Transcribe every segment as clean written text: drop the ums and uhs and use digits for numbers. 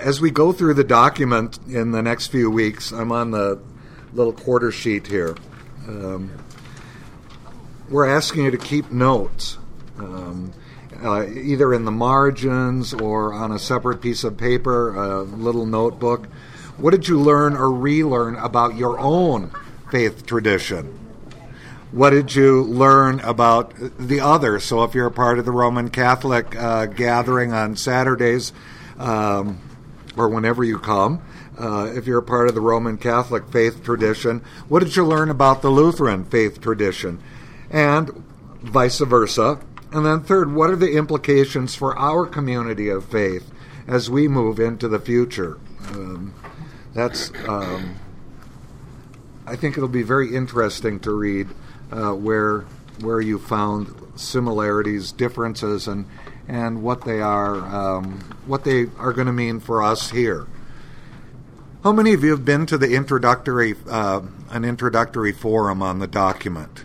as we go through the document in the next few weeks, I'm on the little quarter sheet here. We're asking you to keep notes, either in the margins or on a separate piece of paper, a little notebook. What did you learn or relearn about your own faith tradition? What did you learn about the other? So if you're a part of the Roman Catholic gathering on Saturdays, or whenever you come, if you're a part of the Roman Catholic faith tradition, what did you learn about the Lutheran faith tradition? And vice versa. And then third, what are the implications for our community of faith as we move into the future? I think it'll be very interesting to read where you found similarities, differences, and what they are going to mean for us here. How many of you have been to the an introductory forum on the document?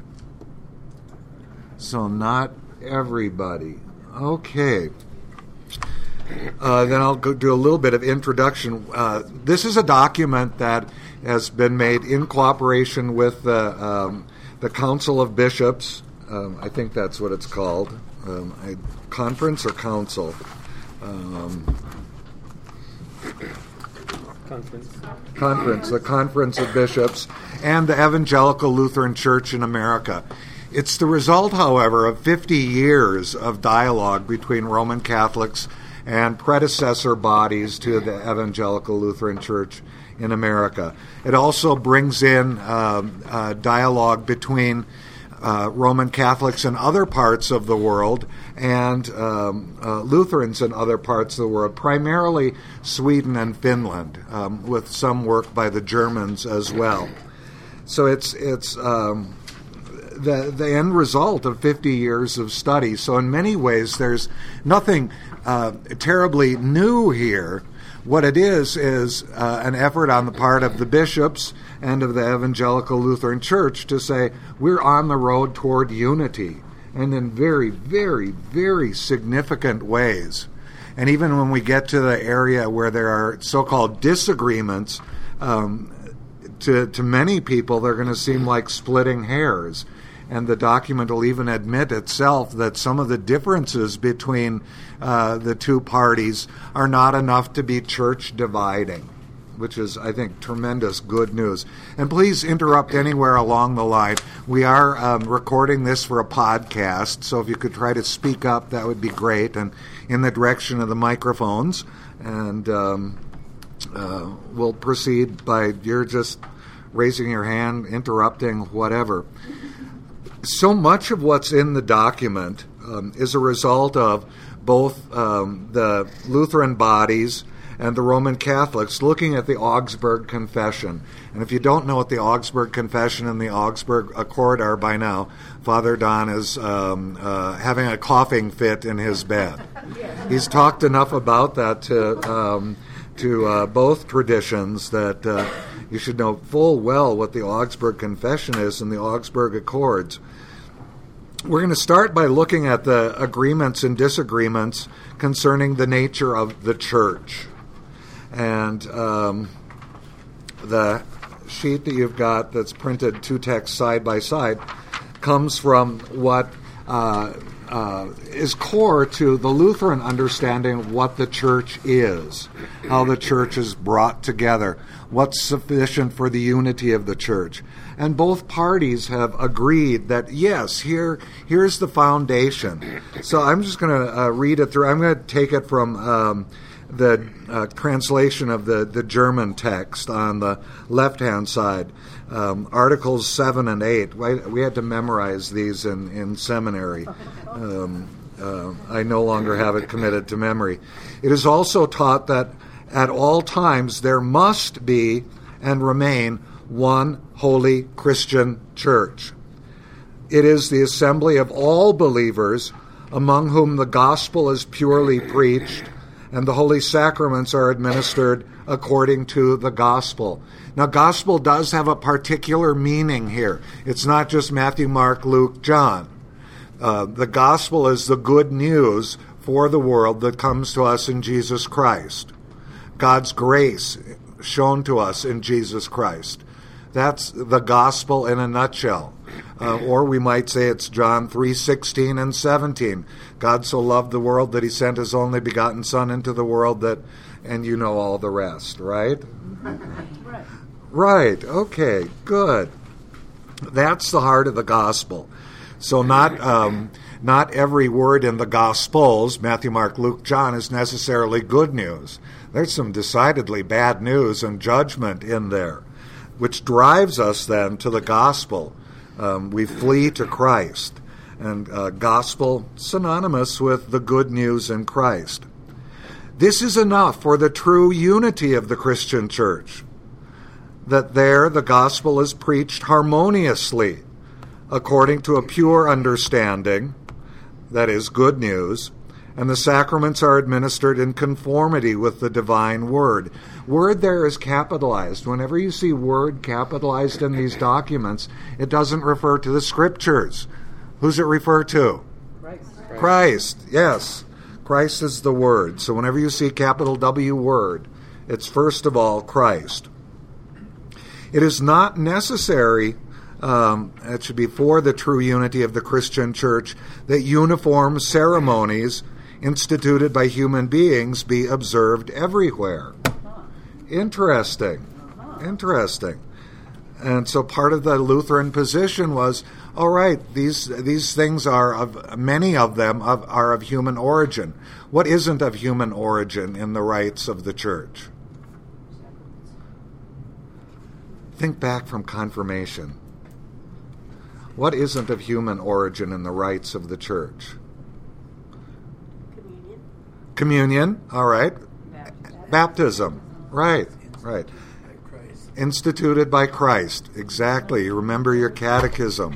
So not everybody. Okay. Then I'll go do a little bit of introduction. This is a document that has been made in cooperation with the Council of Bishops. I think that's what it's called. Conference or council? Conference. The Conference of Bishops and the Evangelical Lutheran Church in America. It's the result, however, of 50 years of dialogue between Roman Catholics and predecessor bodies to the Evangelical Lutheran Church in America. It also brings in dialogue between Roman Catholics in other parts of the world and Lutherans in other parts of the world, primarily Sweden and Finland, with some work by the Germans as well. So it's the end result of 50 years of study. So in many ways, there's nothing terribly new here. What it is an effort on the part of the bishops and of the Evangelical Lutheran Church to say we're on the road toward unity, and in very, very, very significant ways. And even when we get to the area where there are so-called disagreements, to many people they're going to seem like splitting hairs. And the document will even admit itself that some of the differences between the two parties are not enough to be church dividing, which is, I think, tremendous good news. And please interrupt anywhere along the line. We are recording this for a podcast, so if you could try to speak up, that would be great, and in the direction of the microphones. And we'll proceed by you're just raising your hand, interrupting, whatever. So much of what's in the document is a result of both the Lutheran bodies and the Roman Catholics looking at the Augsburg Confession. And if you don't know what the Augsburg Confession and the Augsburg Accord are by now, Father Don is having a coughing fit in his bed. He's talked enough about that to both traditions that you should know full well what the Augsburg Confession is and the Augsburg Accords. We're going to start by looking at the agreements and disagreements concerning the nature of the church. And the sheet that you've got that's printed, two texts side by side, comes from what is core to the Lutheran understanding of what the church is, how the church is brought together, what's sufficient for the unity of the church. And both parties have agreed that, yes, here's the foundation. So I'm just going to read it through. I'm going to take it from the translation of the German text on the left-hand side, Articles 7 and 8. We had to memorize these in seminary. I no longer have it committed to memory. It is also taught that at all times there must be and remain one holy Christian church. It is the assembly of all believers among whom the gospel is purely preached and the holy sacraments are administered according to the gospel. Now, gospel does have a particular meaning here. It's not just Matthew, Mark, Luke, John. The gospel is the good news for the world that comes to us in Jesus Christ. God's grace shown to us in Jesus Christ. That's the gospel in a nutshell. Or we might say it's John 3:16 and 17. God so loved the world that he sent his only begotten Son into the world that, and you know all the rest, right? Right. Okay, good. That's the heart of the gospel. So not every word in the Gospels, Matthew, Mark, Luke, John, is necessarily good news. There's some decidedly bad news and judgment in there, which drives us then to the gospel. We flee to Christ, and gospel synonymous with the good news in Christ. This is enough for the true unity of the Christian church, that there the gospel is preached harmoniously, according to a pure understanding, that is, good news, and the sacraments are administered in conformity with the divine word. Word there is capitalized. Whenever you see word capitalized in these documents, it doesn't refer to the scriptures. Who's it refer to? Christ, yes. Christ is the word. So whenever you see capital W word, it's first of all Christ. It is not necessary, it should be for the true unity of the Christian church, that uniform ceremonies instituted by human beings be observed everywhere. Interesting. And so part of the Lutheran position was, all right, these things many of them are of human origin. What isn't of human origin in the rites of the church? Think back from confirmation. What isn't of human origin in the rites of the church? Communion, all right. Baptism, right. Instituted by Christ, exactly. You remember your catechism.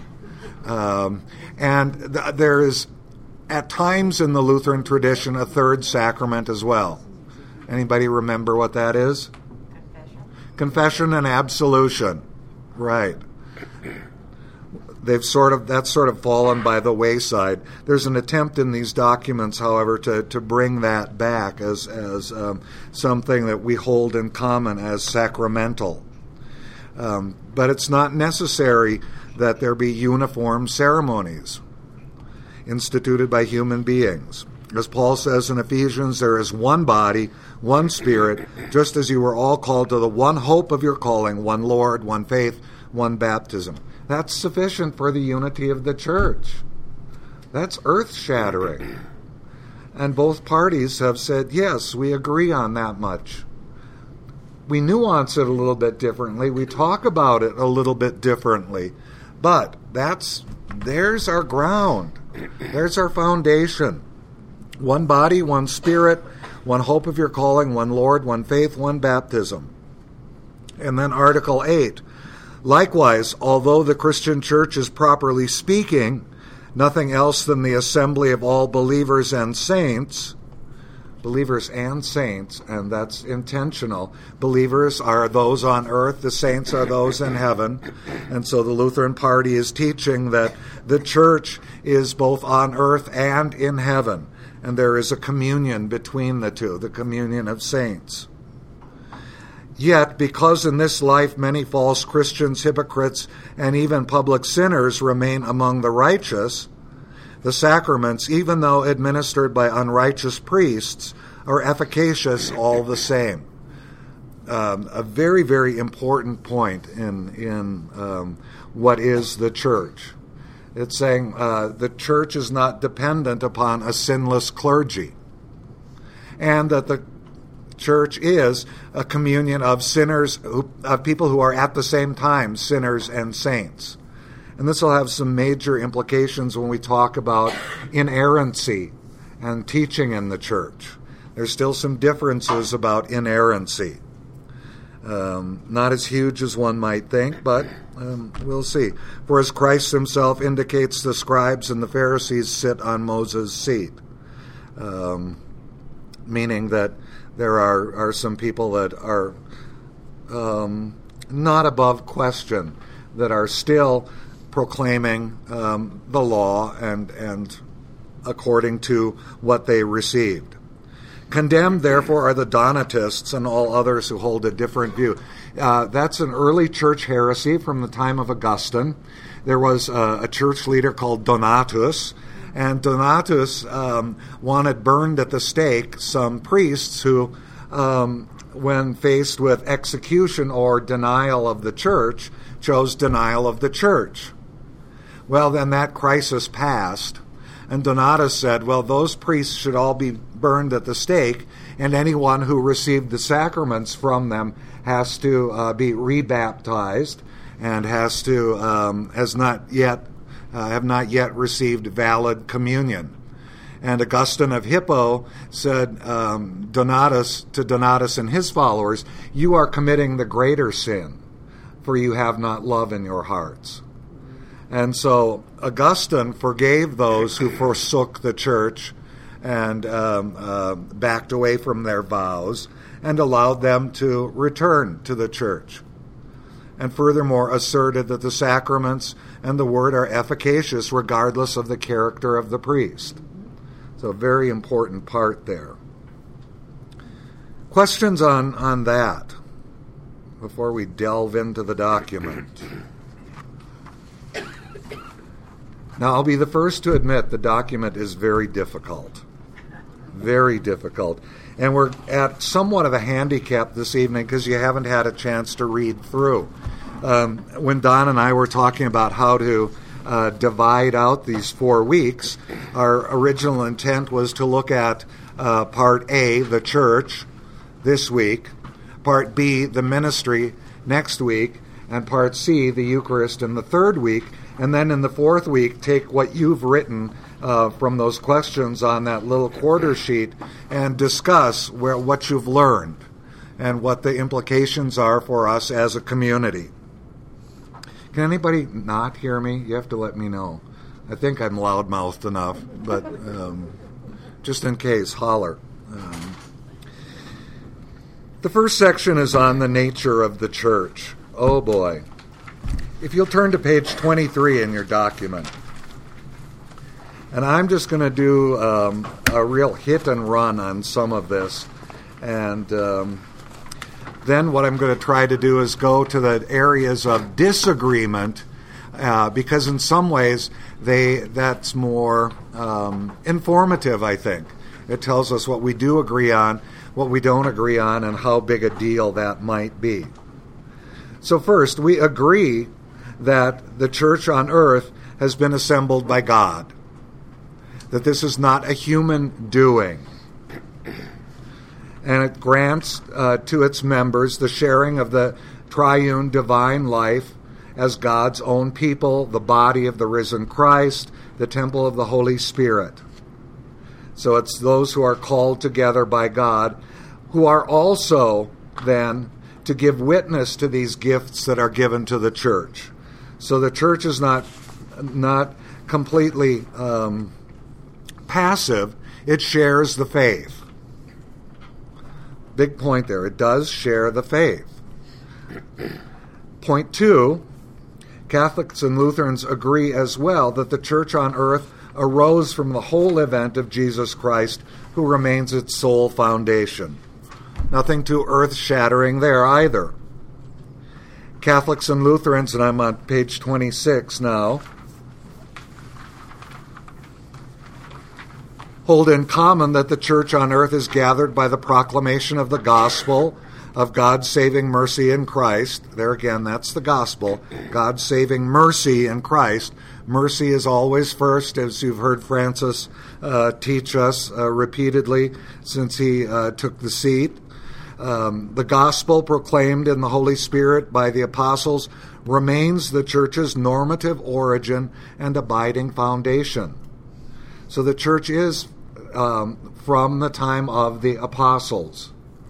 There is, at times in the Lutheran tradition, a third sacrament as well. Anybody remember what that is? Confession and absolution, right. That's sort of fallen by the wayside. There's an attempt in these documents, however, to bring that back as something that we hold in common as sacramental. But it's not necessary that there be uniform ceremonies instituted by human beings. As Paul says in Ephesians, there is one body, one Spirit, just as you were all called to the one hope of your calling, one Lord, one faith, one baptism. That's sufficient for the unity of the church. That's earth-shattering. And both parties have said, yes, we agree on that much. We nuance it a little bit differently. We talk about it a little bit differently. But there's our ground. There's our foundation. One body, one Spirit, one hope of your calling, one Lord, one faith, one baptism. And then Article 8. Likewise, although the Christian church is properly speaking nothing else than the assembly of all believers and saints, and that's intentional. Believers are those on earth, the saints are those in heaven. And so the Lutheran party is teaching that the church is both on earth and in heaven. And there is a communion between the two, the communion of saints. Yet, because in this life many false Christians, hypocrites, and even public sinners remain among the righteous, the sacraments, even though administered by unrighteous priests, are efficacious all the same. A very, very important point in what is the church. It's saying the church is not dependent upon a sinless clergy, and that the church is a communion of sinners, of people who are at the same time sinners and saints. And this will have some major implications when we talk about inerrancy and teaching in the church. There's still some differences about inerrancy. Not as huge as one might think, but we'll see. For as Christ himself indicates, the scribes and the Pharisees sit on Moses' seat, meaning that there are some people that are not above question, that are still proclaiming the law and according to what they received. Condemned, therefore, are the Donatists and all others who hold a different view. That's an early church heresy from the time of Augustine. There was a church leader called Donatus, and Donatus wanted burned at the stake some priests who, when faced with execution or denial of the church, chose denial of the church. Well, then that crisis passed, and Donatus said, well, those priests should all be burned at the stake, and anyone who received the sacraments from them has to be rebaptized and have not yet received valid communion. And Augustine of Hippo said Donatus and his followers, you are committing the greater sin, for you have not love in your hearts. And so Augustine forgave those who forsook the church and backed away from their vows and allowed them to return to the church. And furthermore asserted that the sacraments and the word are efficacious regardless of the character of the priest. So a very important part there. Questions on that before we delve into the document? Now, I'll be the first to admit the document is very difficult. Very difficult. And we're at somewhat of a handicap this evening because you haven't had a chance to read through. When Don and I were talking about how to divide out these 4 weeks, our original intent was to look at Part A, the church, this week, Part B, the ministry, next week, and Part C, the Eucharist, in the 3rd week. And then in the 4th week, take what you've written from those questions on that little quarter sheet and discuss what you've learned and what the implications are for us as a community. Can anybody not hear me? You have to let me know. I think I'm loudmouthed enough, but just in case, holler. The first section is on the nature of the church. Oh boy. If you'll turn to page 23 in your document. And I'm just going to do a real hit and run on some of this. And then what I'm going to try to do is go to the areas of disagreement, because in some ways that's more informative, I think. It tells us what we do agree on, what we don't agree on, and how big a deal that might be. So first, we agree that the church on earth has been assembled by God, that this is not a human doing. And it grants to its members the sharing of the triune divine life as God's own people, the body of the risen Christ, the temple of the Holy Spirit. So it's those who are called together by God who are also then to give witness to these gifts that are given to the church. So the church is not completely passive. It shares the faith. Big point there. It does share the faith. Point 2, Catholics and Lutherans agree as well that the church on earth arose from the whole event of Jesus Christ, who remains its sole foundation. Nothing too earth-shattering there either. Catholics and Lutherans, and I'm on page 26 now, hold in common that the church on earth is gathered by the proclamation of the gospel of God's saving mercy in Christ. There again, that's the gospel. God's saving mercy in Christ. Mercy is always first, as you've heard Francis teach us repeatedly since he took the seat. The gospel proclaimed in the Holy Spirit by the apostles remains the church's normative origin and abiding foundation. So the church is from the time of the apostles.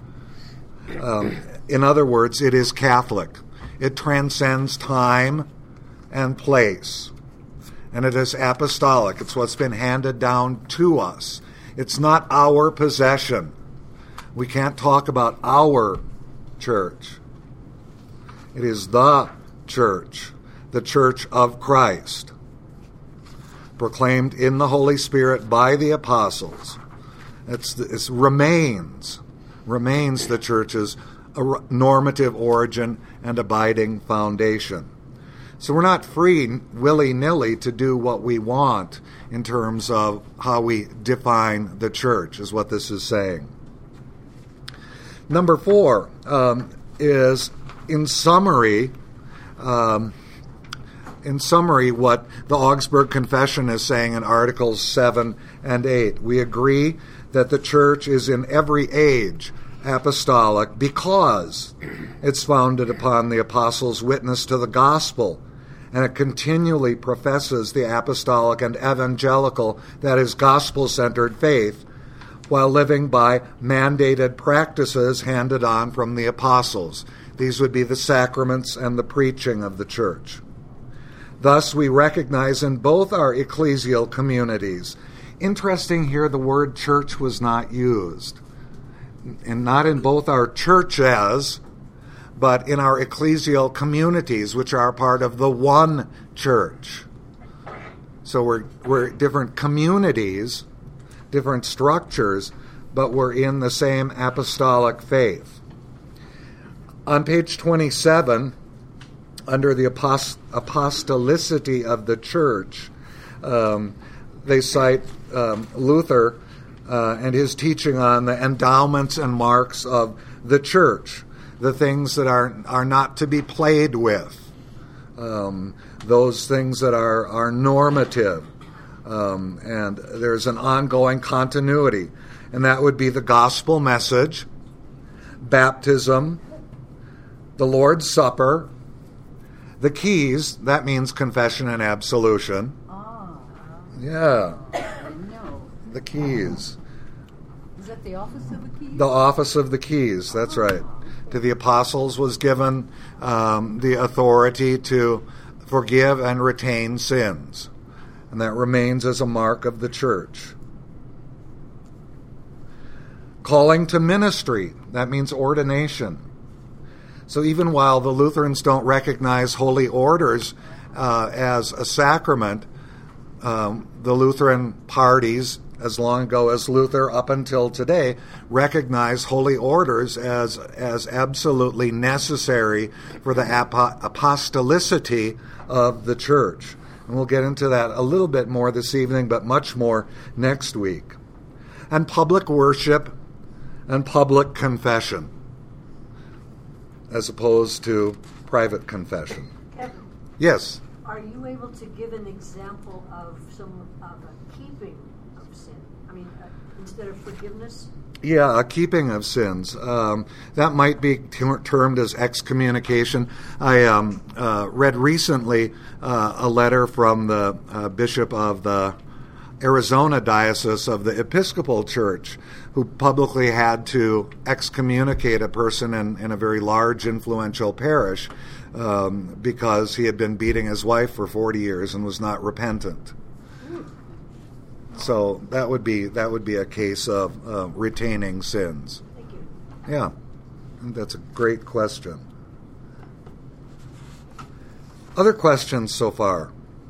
In other words, it is Catholic. It transcends time and place. And it is apostolic. It's what's been handed down to us. It's not our possession. We can't talk about our church. It is the church of Christ, proclaimed in the Holy Spirit by the apostles. It's remains the church's normative origin and abiding foundation. So we're not free willy-nilly to do what we want in terms of how we define the church, is what this is saying. Number 4 is, in summary, what the Augsburg Confession is saying in Articles 7 and 8. We agree that the church is in every age apostolic because it's founded upon the apostles' witness to the gospel, and it continually professes the apostolic and evangelical, that is, gospel-centered faith, while living by mandated practices handed on from the apostles. These would be the sacraments and the preaching of the church. Thus, we recognize in both our ecclesial communities. Interesting here, the word church was not used. And not in both our churches, but in our ecclesial communities, which are part of the one church. So we're different communities, different structures, but we're in the same apostolic faith. On page 27, under the apostolicity of the church, they cite Luther and his teaching on the endowments and marks of the church, the things that are not to be played with, those things that are normative, and there's an ongoing continuity, and that would be the gospel message, baptism, the Lord's Supper, the keys, that means confession and absolution. Yeah. The keys. Is that the office of the keys? The office of the keys, that's right. To the apostles was given the authority to forgive and retain sins. And that remains as a mark of the church. Calling to ministry, that means ordination. So even while the Lutherans don't recognize holy orders as a sacrament, the Lutheran parties, as long ago as Luther up until today, recognize holy orders as absolutely necessary for the apostolicity of the church. And we'll get into that a little bit more this evening, but much more next week. And public worship and public confession, as opposed to private confession. Kevin, yes? Are you able to give an example of a keeping of sin? I mean, instead of forgiveness? Yeah, a keeping of sins. That might be termed as excommunication. I read recently a letter from the bishop of the Arizona Diocese of the Episcopal Church, who publicly had to excommunicate a person in a very large, influential parish because he had been beating his wife for 40 years and was not repentant. So that would be a case of retaining sins. Thank you. Yeah, I think that's a great question. Other questions so far?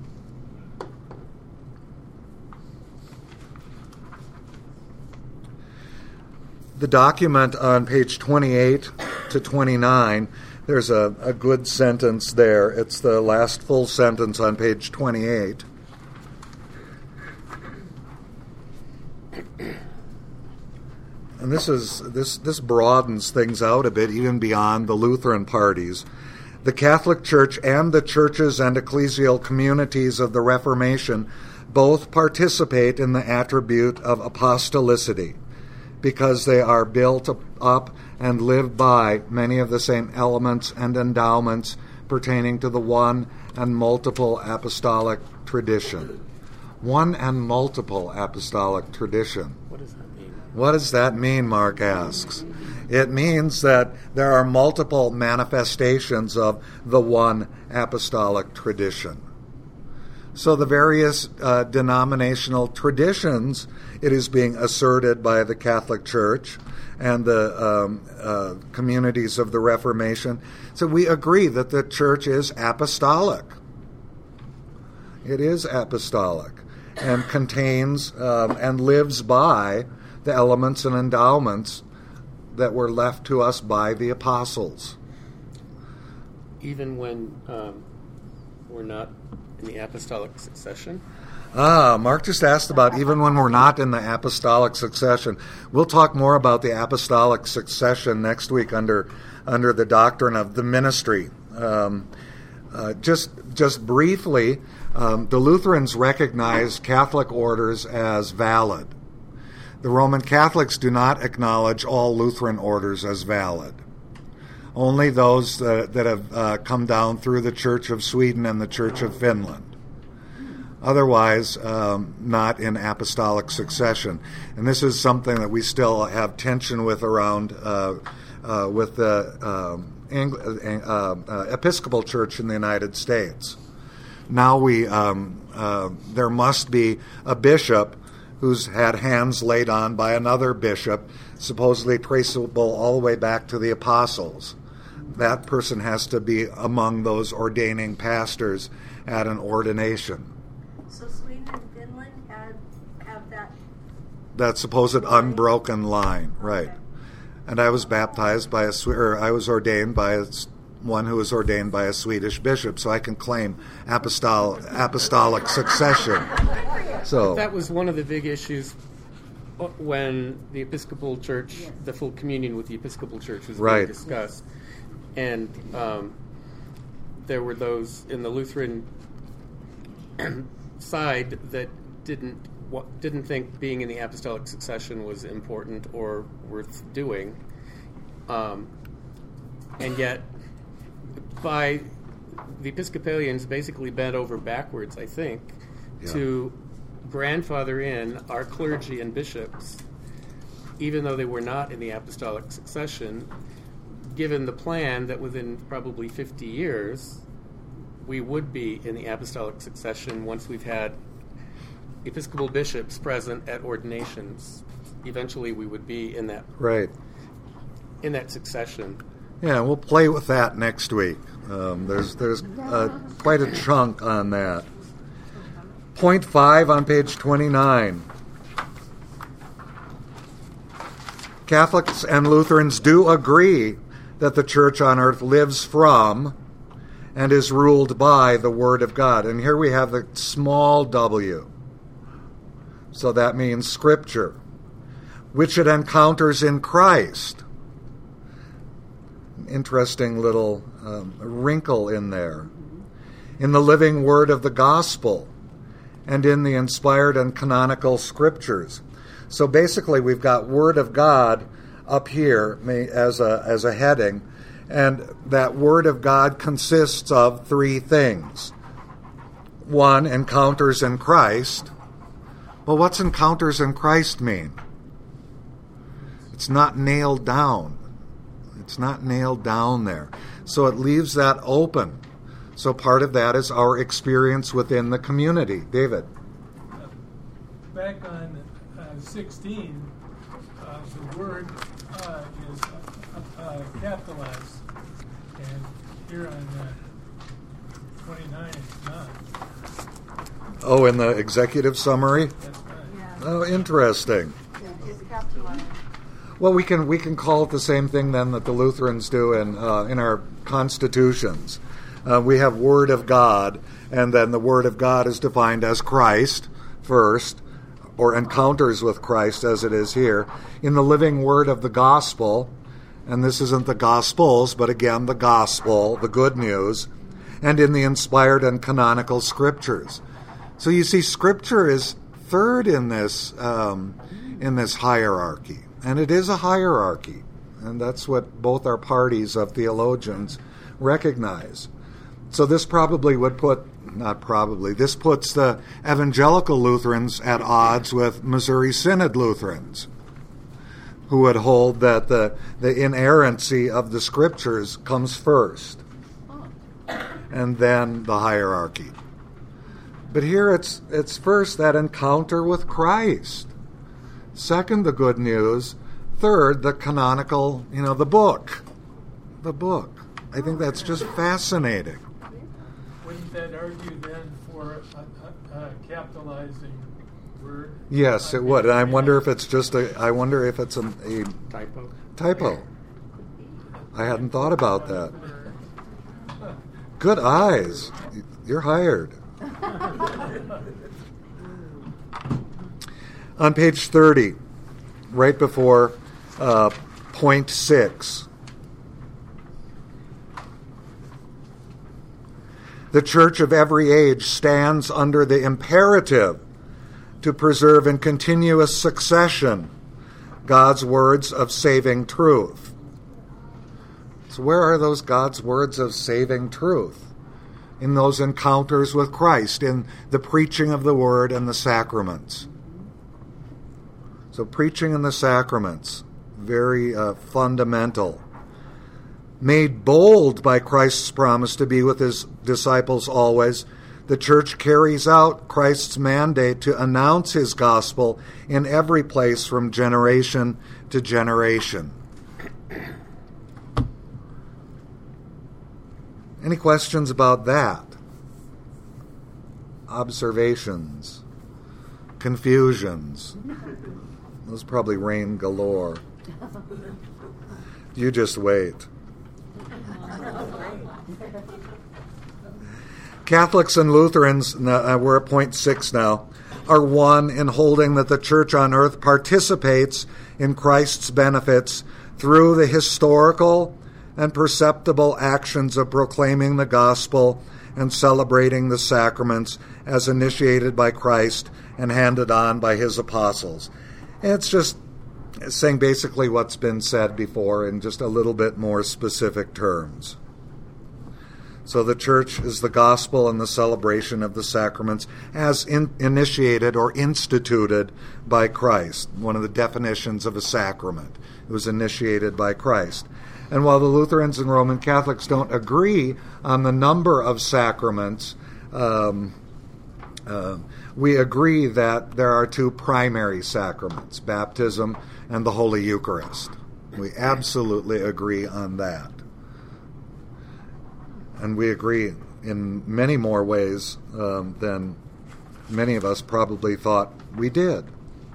The document on page 28 to 29, there's a good sentence there. It's the last full sentence on page 28. And this broadens things out a bit, even beyond the Lutheran parties. The Catholic Church and the churches and ecclesial communities of the Reformation both participate in the attribute of apostolicity, because they are built up and live by many of the same elements and endowments pertaining to the one and multiple apostolic tradition. One and multiple apostolic tradition. What does that mean? What does that mean, Mark asks. It means that there are multiple manifestations of the one apostolic tradition. So the various denominational traditions, it is being asserted by the Catholic Church and the communities of the Reformation. So we agree that the Church is apostolic. It is apostolic and contains and lives by the elements and endowments that were left to us by the apostles. Even when we're not in the apostolic succession? Mark just asked about even when we're not in the apostolic succession. We'll talk more about the apostolic succession next week under the doctrine of the ministry. Just briefly, the Lutherans recognize Catholic orders as valid. The Roman Catholics do not acknowledge all Lutheran orders as valid. Only those that have come down through the Church of Sweden and the Church of Finland. Otherwise, not in apostolic succession. And this is something that we still have tension with around with the Episcopal Church in the United States. Now there must be a bishop who's had hands laid on by another bishop, supposedly traceable all the way back to the apostles. That person has to be among those ordaining pastors at an ordination. So Sweden and Finland have that supposed unbroken line, right? Okay. And I was baptized by I was ordained by one who was ordained by a Swedish bishop, so I can claim apostolic succession. So that was one of the big issues when the Episcopal Church, the full communion with the Episcopal Church was being discussed. And there were those in the Lutheran side that didn't think being in the apostolic succession was important or worth doing. And yet, by the Episcopalians basically bent over backwards, I think, to grandfather in our clergy and bishops, even though they were not in the apostolic succession, given the plan that within probably 50 years, we would be in the apostolic succession once we've had Episcopal bishops present at ordinations. Eventually, we would be in that in that succession. Yeah, we'll play with that next week. There's quite a chunk on that. Point 5 on page 29. Catholics and Lutherans do agree that the Church on earth lives from and is ruled by the Word of God. And here we have the small w. So that means Scripture, which it encounters in Christ. Interesting little wrinkle in there. In the living Word of the Gospel, and in the inspired and canonical Scriptures. So basically we've got Word of God up here as a heading, and that Word of God consists of three things. One, encounters in Christ. Well, what's encounters in Christ mean? It's not nailed down. It's not nailed down there. So it leaves that open. So part of that is our experience within the community. David? Back on 16, the word is capitalized. And here on 29, it's not. Oh, in the executive summary? That's right. Yeah. Oh, interesting. It's capitalized. Well, we can call it the same thing then that the Lutherans do in our constitutions. We have Word of God, and then the Word of God is defined as Christ first, or encounters with Christ as it is here. In the living Word of the Gospel, and this isn't the Gospels, but again the Gospel, the good news, and in the inspired and canonical Scriptures. So you see, Scripture is third in this hierarchy, and it is a hierarchy, and that's what both our parties of theologians recognize. So this probably would this puts the evangelical Lutherans at odds with Missouri Synod Lutherans, who would hold that the inerrancy of the Scriptures comes first, and then the hierarchy. But here it's first that encounter with Christ. Second, the good news. Third, the canonical, the book. The book. I think that's just fascinating. Wouldn't that argue then for capitalizing word. Yes, it would. And I wonder if it's just a Typo. I hadn't thought about that. Good eyes. You're hired. On page 30, right before point 6, the church of every age stands under the imperative to preserve in continuous succession God's words of saving truth. So where are those God's words of saving truth? In those encounters with Christ, in the preaching of the word and the sacraments. So preaching and the sacraments, very fundamental. Made bold by Christ's promise to be with his disciples always, the church carries out Christ's mandate to announce his gospel in every place from generation to generation. Any questions about that? Observations? Confusions? Those probably rain galore. You just wait. Catholics and Lutherans, we're at point 6 now, are one in holding that the church on earth participates in Christ's benefits through the historical and perceptible actions of proclaiming the gospel and celebrating the sacraments as initiated by Christ and handed on by his apostles. And it's just saying basically what's been said before in just a little bit more specific terms. So the church is the gospel and the celebration of the sacraments as initiated or instituted by Christ. One of the definitions of a sacrament. It was initiated by Christ. And while the Lutherans and Roman Catholics don't agree on the number of sacraments, we agree that there are two primary sacraments, baptism and the Holy Eucharist. We absolutely agree on that. And we agree in many more ways than many of us probably thought we did.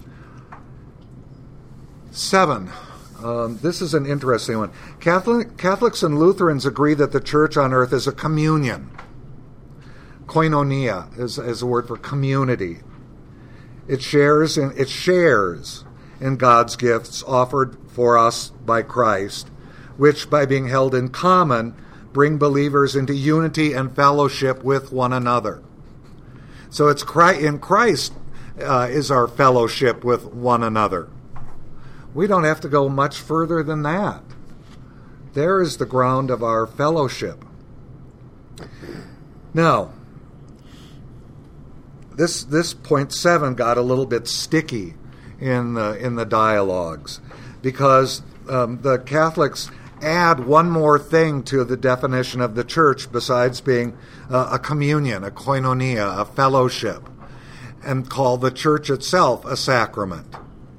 7. This is an interesting one. Catholics and Lutherans agree that the church on earth is a communion. Koinonia is a word for community. It shares in God's gifts offered for us by Christ, which by being held in common bring believers into unity and fellowship with one another. So it's in Christ is our fellowship with one another. We don't have to go much further than that. There is the ground of our fellowship. Now, this point 7 got a little bit sticky in the dialogues because the Catholics add one more thing to the definition of the church besides being a communion, a koinonia, a fellowship, and call the church itself a sacrament.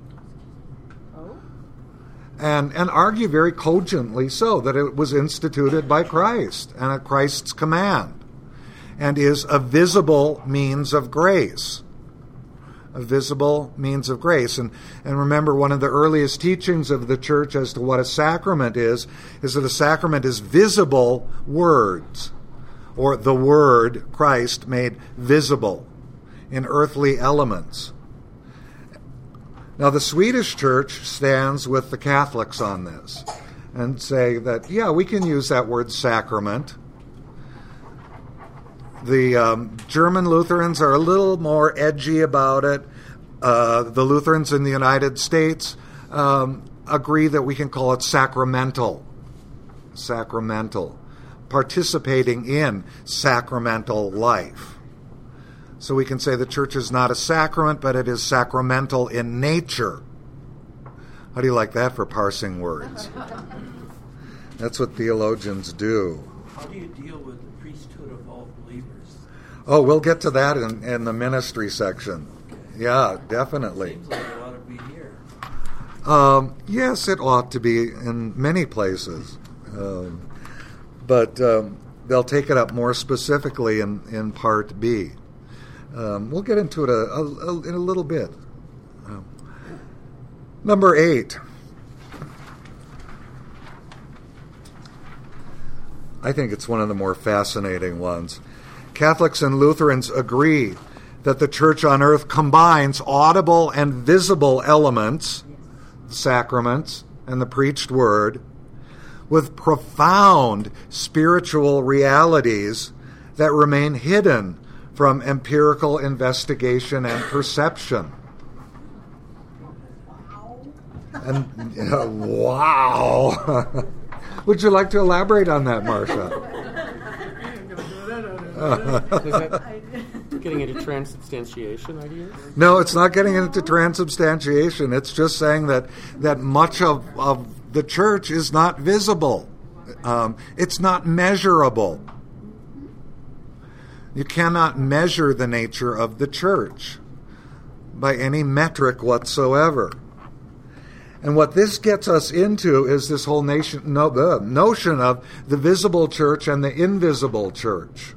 And argue very cogently so that it was instituted by Christ and at Christ's command and is a visible means of grace. A visible means of grace. And remember, one of the earliest teachings of the church as to what a sacrament is that a sacrament is visible words, or the word Christ made visible in earthly elements. Now, the Swedish church stands with the Catholics on this and say that, yeah, we can use that word sacrament. The German Lutherans are a little more edgy about it. The Lutherans in the United States agree that we can call it sacramental. Sacramental. Participating in sacramental life. So we can say the church is not a sacrament, but it is sacramental in nature. How do you like that for parsing words? That's what theologians do. How do you deal with the priesthood of all believers? Oh, we'll get to that in the ministry section. Okay. Yeah, definitely. Seems like it ought to be here. Yes, it ought to be in many places. But they'll take it up more specifically in Part B. We'll get into it in a little bit. Number 8. I think it's one of the more fascinating ones. Catholics and Lutherans agree that the church on earth combines audible and visible elements, sacraments, and the preached word, with profound spiritual realities that remain hidden from empirical investigation and perception. And wow! Would you like to elaborate on that, Marcia? Is that getting into transubstantiation ideas? No, it's not getting into transubstantiation. It's just saying that much of the church is not visible. It's not measurable. You cannot measure the nature of the church by any metric whatsoever. And what this gets us into is this whole notion of the visible church and the invisible church.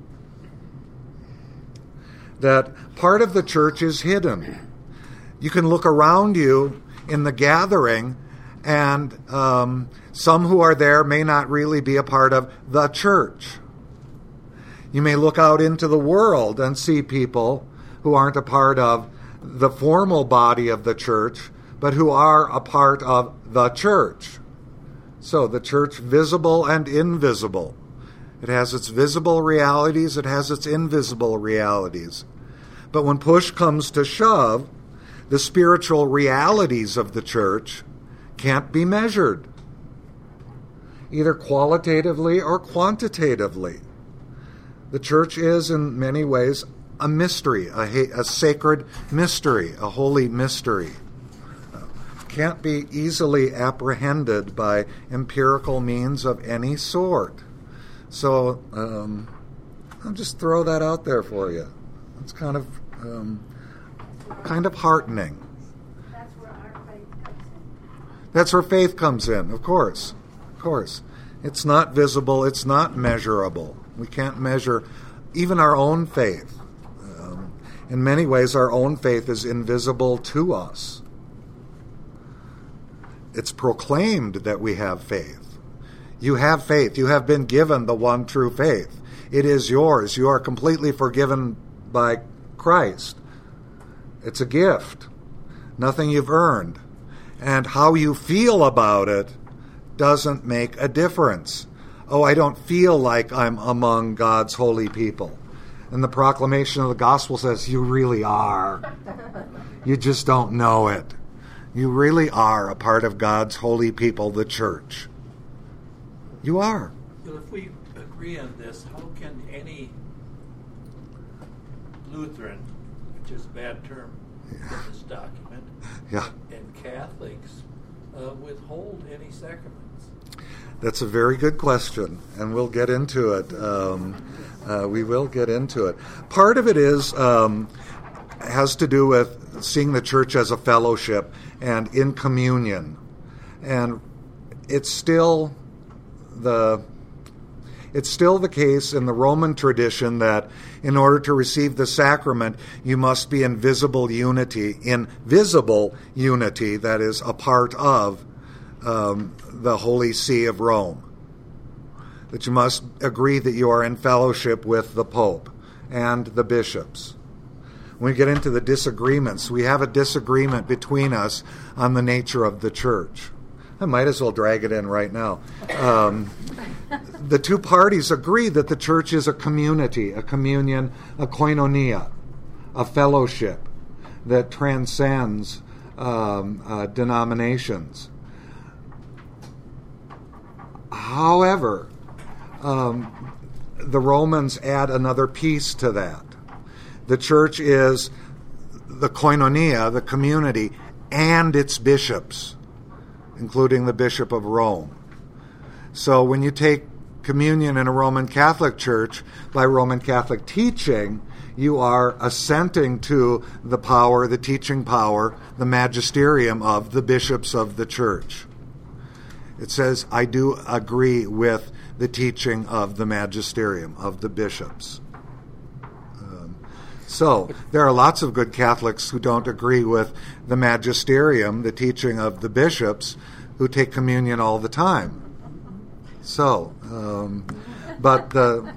That part of the church is hidden. You can look around you in the gathering, and some who are there may not really be a part of the church. You may look out into the world and see people who aren't a part of the formal body of the church, but who are a part of the church. So the church, visible and invisible. It has its visible realities, it has its invisible realities. But when push comes to shove, the spiritual realities of the church can't be measured, either qualitatively or quantitatively. The church is, in many ways, a mystery, a sacred mystery, a holy mystery. Can't be easily apprehended by empirical means of any sort. So I'll just throw that out there for you. It's kind of heartening. That's where our faith comes in. That's where faith comes in, of course. Of course. It's not visible, it's not measurable. We can't measure even our own faith. In many ways, our own faith is invisible to us. It's proclaimed that we have faith. You have faith. You have been given the one true faith. It is yours. You are completely forgiven by Christ. It's a gift. Nothing you've earned. And how you feel about it doesn't make a difference. Oh, I don't feel like I'm among God's holy people. And the proclamation of the gospel says, you really are. You just don't know it. You really are a part of God's holy people, the church. You are. Well, if we agree on this, how can any Lutheran, which is a bad term in this document, and Catholics withhold any sacraments? That's a very good question, and we'll get into it. We will get into it. Part of it has to do with seeing the church as a fellowship and in communion. And it's still the case in the Roman tradition that in order to receive the sacrament, you must be in visible unity, that is a part of the Holy See of Rome. That you must agree that you are in fellowship with the Pope and the bishops. When we get into the disagreements, we have a disagreement between us on the nature of the church. I might as well drag it in right now. The two parties agree that the church is a community, a communion, a koinonia, a fellowship that transcends denominations. However, the Romans add another piece to that. The church is the koinonia, the community, and its bishops, including the Bishop of Rome. So when you take communion in a Roman Catholic church by Roman Catholic teaching, you are assenting to the power, the teaching power, the magisterium of the bishops of the church. It says, I do agree with the teaching of the magisterium, of the bishops. So there are lots of good Catholics who don't agree with the magisterium, the teaching of the bishops, who take communion all the time. So, but the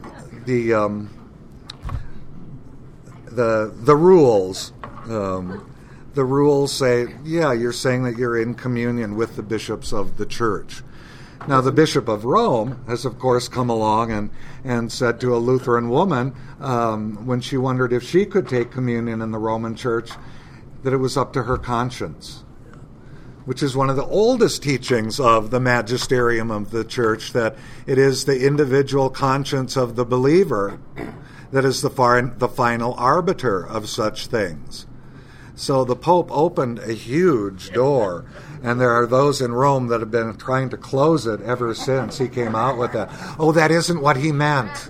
rules. The rules say, yeah, you're saying that you're in communion with the bishops of the church. Now, the Bishop of Rome has, of course, come along and said to a Lutheran woman, when she wondered if she could take communion in the Roman Church, that it was up to her conscience, which is one of the oldest teachings of the magisterium of the Church, that it is the individual conscience of the believer that is the final arbiter of such things. So the Pope opened a huge door, and there are those in Rome that have been trying to close it ever since he came out with that. Oh, that isn't what he meant.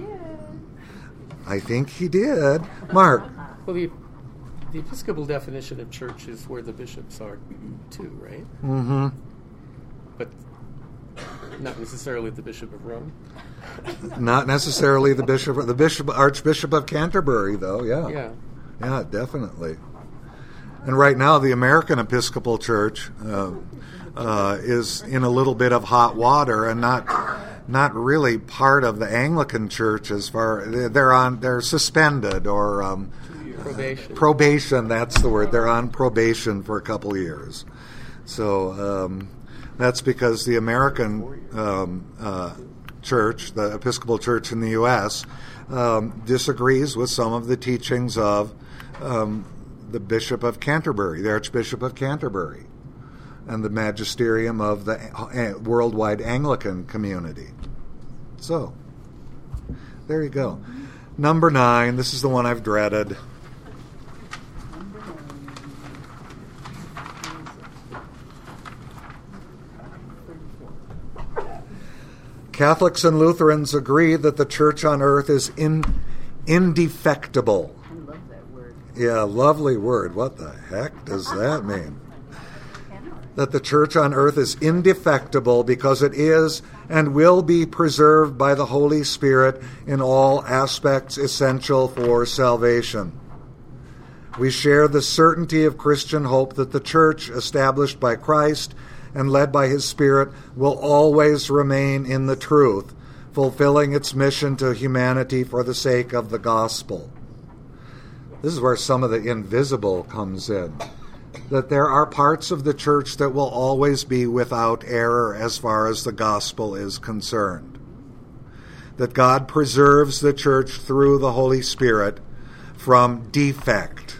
I think he did. Mark. Well, the Episcopal definition of church is where the bishops are too, right? Mm-hmm. But not necessarily the Bishop of Rome. Not necessarily the Archbishop of Canterbury, though. Yeah. Yeah, definitely. And right now, the American Episcopal Church is in a little bit of hot water, and not really part of the Anglican Church. As far they're suspended or probation. That's the word. They're on probation for a couple years. So that's because the American Church, the Episcopal Church in the U.S., disagrees with some of the teachings of the Bishop of Canterbury, the Archbishop of Canterbury, and the magisterium of the worldwide Anglican community. So, there you go. Number 9, this is the one I've dreaded. Catholics and Lutherans agree that the Church on earth is indefectible. I love that word. Yeah, lovely word. What the heck does that mean? That the Church on earth is indefectible because it is and will be preserved by the Holy Spirit in all aspects essential for salvation. We share the certainty of Christian hope that the Church, established by Christ and led by His Spirit, will always remain in the truth, fulfilling its mission to humanity for the sake of the gospel. This is where some of the invisible comes in. That there are parts of the Church that will always be without error as far as the gospel is concerned. That God preserves the Church through the Holy Spirit from defect.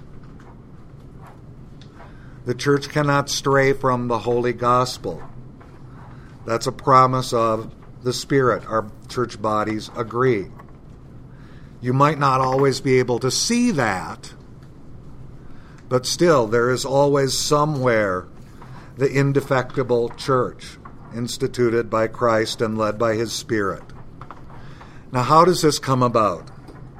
The Church cannot stray from the Holy Gospel. That's a promise of the Spirit. Our church bodies agree. You might not always be able to see that, but still there is always somewhere the indefectible Church instituted by Christ and led by His Spirit. Now, how does this come about?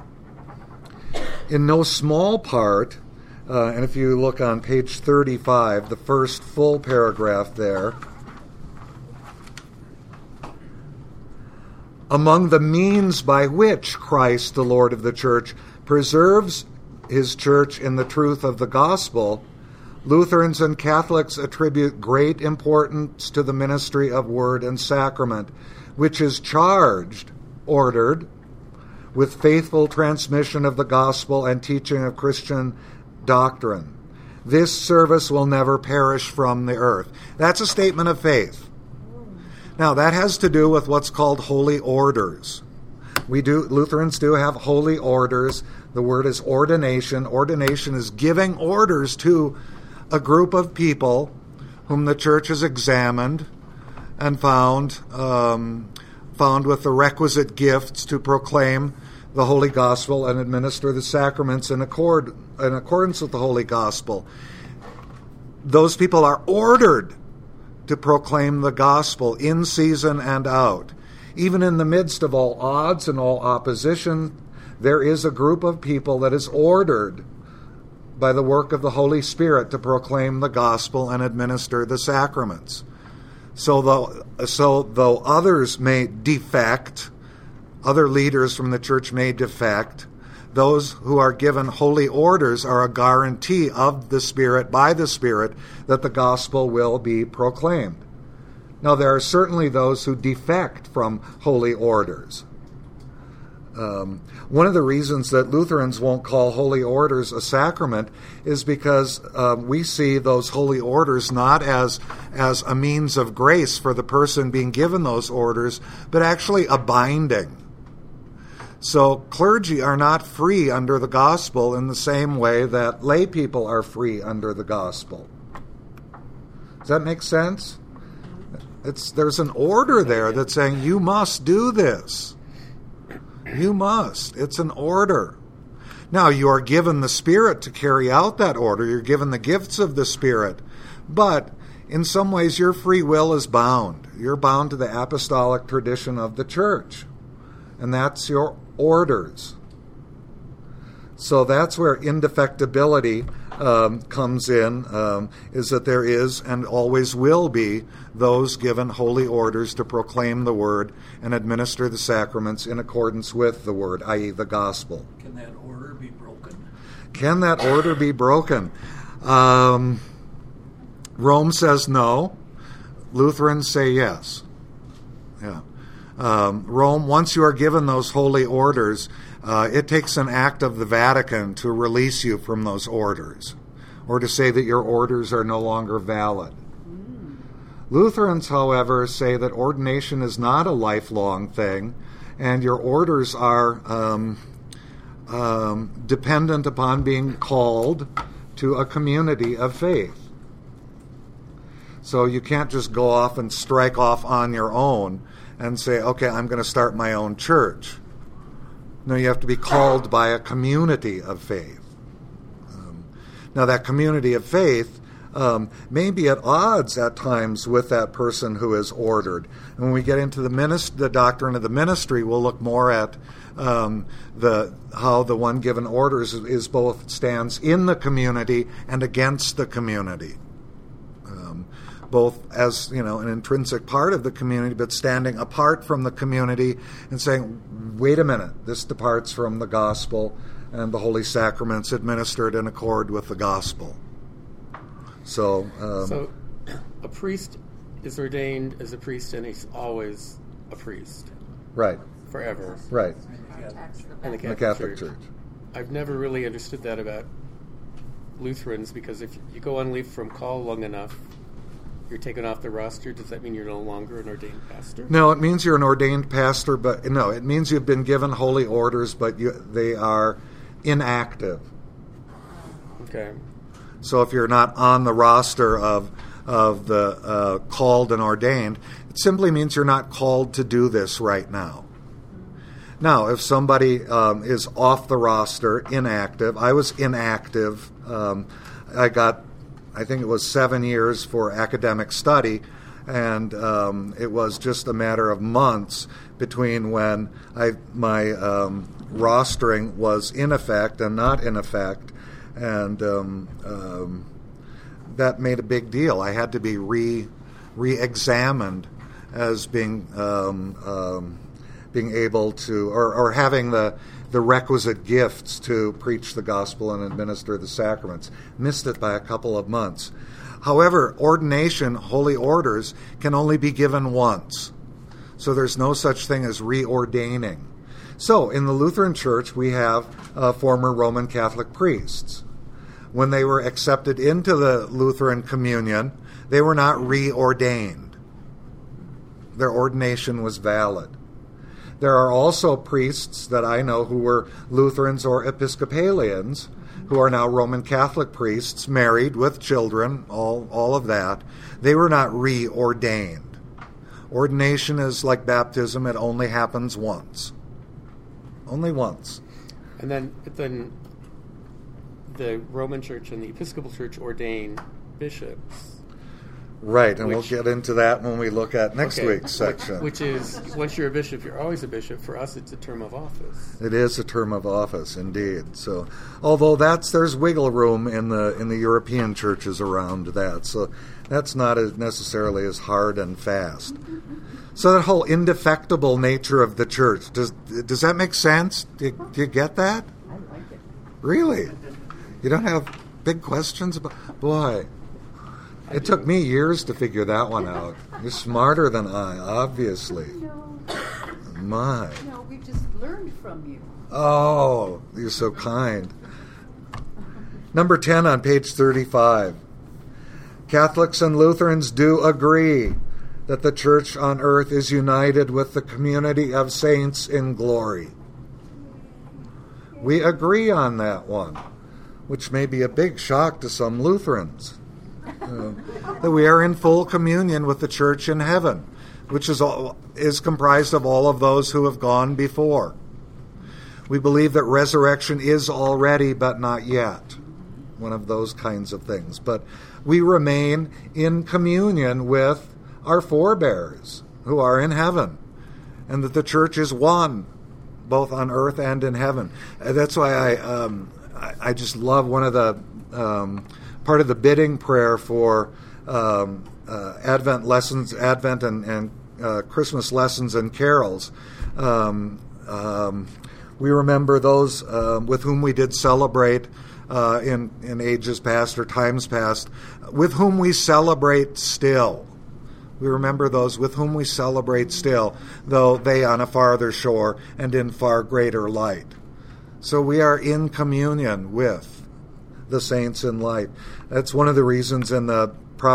In no small part, and if you look on page 35, the first full paragraph there, among the means by which Christ, the Lord of the Church, preserves His Church in the truth of the gospel, Lutherans and Catholics attribute great importance to the ministry of word and sacrament, which is ordered, with faithful transmission of the gospel and teaching of Christian doctrine. This service will never perish from the earth. That's a statement of faith. Now, that has to do with what's called holy orders. Lutherans do have holy orders. The word is ordination. Ordination is giving orders to a group of people whom the Church has examined and found with the requisite gifts to proclaim the Holy Gospel and administer the sacraments in accordance with the Holy Gospel. Those people are ordered to proclaim the gospel in season and out. Even in the midst of all odds and all opposition, there is a group of people that is ordered by the work of the Holy Spirit to proclaim the gospel and administer the sacraments. So though others may defect, other leaders from the Church may defect, those who are given holy orders are a guarantee of the Spirit, by the Spirit, that the gospel will be proclaimed. Now, there are certainly those who defect from holy orders. One of the reasons that Lutherans won't call holy orders a sacrament is because we see those holy orders not as a means of grace for the person being given those orders, but actually a binding. So clergy are not free under the gospel in the same way that lay people are free under the gospel. Does that make sense? There's an order there that's saying you must do this. You must. It's an order. Now, you are given the Spirit to carry out that order. You're given the gifts of the Spirit. But in some ways, your free will is bound. You're bound to the apostolic tradition of the church. And that's your orders. So that's where indefectibility comes in, is that there is and always will be those given holy orders to proclaim the word and administer the sacraments in accordance with the word, i.e. the gospel. Can that order be broken? Can that order be broken? Rome says no. Lutherans say yes. Yeah. Rome, once you are given those holy orders, it takes an act of the Vatican to release you from those orders, or to say that your orders are no longer valid. Lutherans, however, say that ordination is not a lifelong thing, and your orders are dependent upon being called to a community of faith. So you can't just go off and strike off on your own and say, okay, I'm going to start my own church. No, you have to be called by a community of faith. Now, that community of faith may be at odds at times with that person who is ordered. And when we get into the doctrine of the ministry, we'll look more at how the one given orders is both stands in the community and against the community. Both as, an intrinsic part of the community, but standing apart from the community and saying, wait a minute, this departs from the gospel and the holy sacraments administered in accord with the gospel. So a priest is ordained as a priest, and he's always a priest. Right. Forever. Right. In the Catholic Church. I've never really understood that about Lutherans, because if you go on leave from call long enough, you're taken off the roster. Does that mean you're no longer an ordained pastor? No, it means you're an ordained pastor, but no, it means you've been given holy orders, but they are inactive. Okay. So if you're not on the roster of the called and ordained, it simply means you're not called to do this right now. Now, if somebody is off the roster, inactive, I was inactive. I think it was 7 years for academic study, and it was just a matter of months between when my rostering was in effect and not in effect, and that made a big deal. I had to be re-examined as being able to, or having the requisite gifts to preach the gospel and administer the sacraments. Missed it by a couple of months. However, ordination, holy orders, can only be given once. So there's no such thing as reordaining. So in the Lutheran Church, we have former Roman Catholic priests. When they were accepted into the Lutheran communion, they were not reordained. Their ordination was valid. There are also priests that I know who were Lutherans or Episcopalians who are now Roman Catholic priests, married with children, all of that. They were not reordained. Ordination is like baptism. It only happens once. Only once. And then the Roman Church and the Episcopal Church ordain bishops. Right, and we'll get into that when we look at next week's section. Which is, once you're a bishop, you're always a bishop. For us, it's a term of office. It is a term of office, indeed. So, although there's wiggle room in the European churches around that, so that's not necessarily as hard and fast. So that whole indefectible nature of the church, does that make sense? Do you get that? Really? You don't have big questions about... Boy, it took me years to figure that one out. You're smarter than I, obviously. No, My. no, we just learned from you. Oh, you're so kind. Number 10 on page 35. Catholics and Lutherans do agree that the church on earth is united with the community of saints in glory. We agree on that one, which may be a big shock to some Lutherans. That we are in full communion with the church in heaven, which is comprised of all of those who have gone before. We believe that resurrection is already, but not yet. One of those kinds of things. But we remain in communion with our forebears who are in heaven, and that the church is one, both on earth and in heaven. That's why I just love one of the part of the bidding prayer for Advent lessons, Advent and Christmas lessons and carols. We remember those with whom we did celebrate in ages past or times past, with whom we celebrate still. We remember those with whom we celebrate still, though they on a farther shore and in far greater light. So we are in communion with the saints in light. That's one of the reasons in the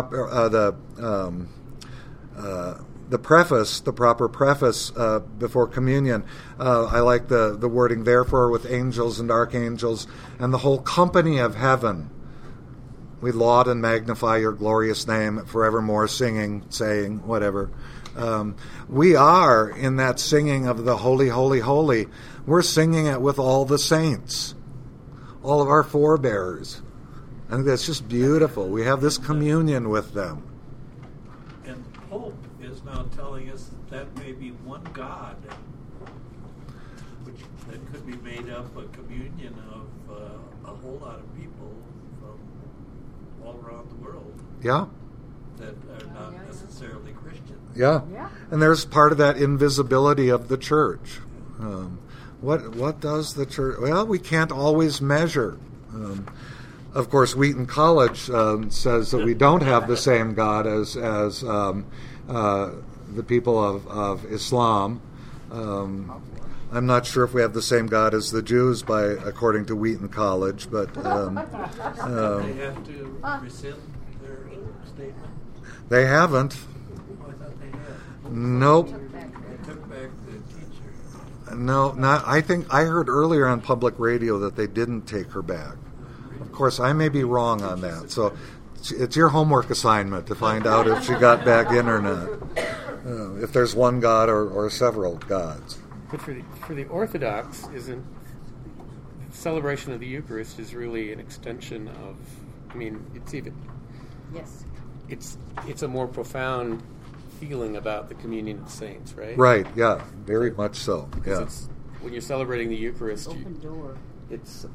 preface, the proper preface before communion, I like the wording, therefore with angels and archangels and the whole company of heaven, we laud and magnify your glorious name forevermore, singing, saying, whatever. We are in that singing of the holy, holy, holy. We're singing it with all the saints, all of our forebears. I think that's just beautiful. We have this communion with them. And Pope is now telling us that may be one God, which that could be made up a communion of a whole lot of people from all around the world. Yeah. That are not necessarily Christian. Yeah. Yeah. And there's part of that invisibility of the church. What does the church... Well, we can't always measure. Of course, Wheaton College says that we don't have the same God as the people of Islam. I'm not sure if we have the same God as the Jews, according to Wheaton College, but They have to rescind their statement. they haven't. Oh, I thought they had. Nope. They took back the teacher. No, not. I think I heard earlier on public radio that they didn't take her back. Of course, I may be wrong on that. So it's your homework assignment to find out if she got back in or not. If there's one God or several gods. But for the Orthodox, isn't celebration of the Eucharist is really an extension of? I mean, Yes. it's a more profound feeling about the communion of saints, right? Right. Yeah. Very much so. 'Cause Yeah. it's, when you're celebrating the Eucharist, Open door. it's